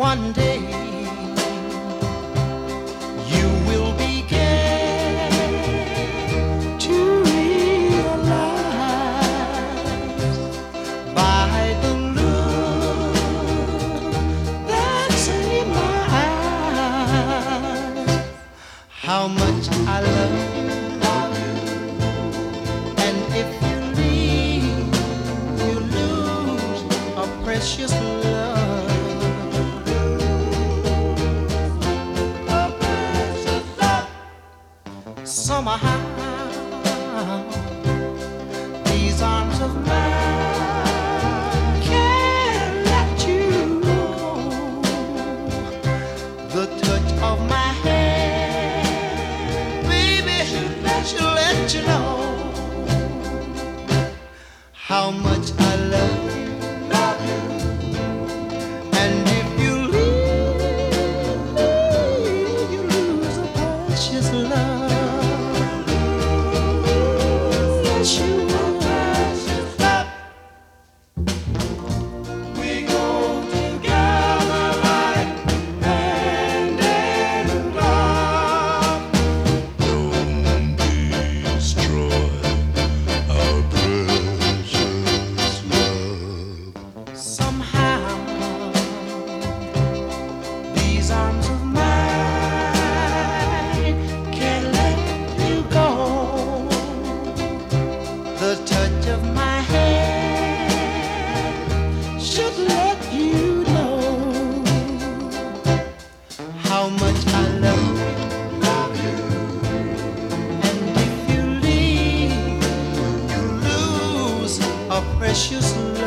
one day you will begin to realize by the look that's in my eyes how much I love you. And if you leave, you lose a precious love. Somehow these arms of mine can't let you go. The touch of my hand, baby, should let you know how much I love you. And if you leave me, you lose a precious love. The touch of my hand should let you know how much I love you. And if you leave, you lose a precious love.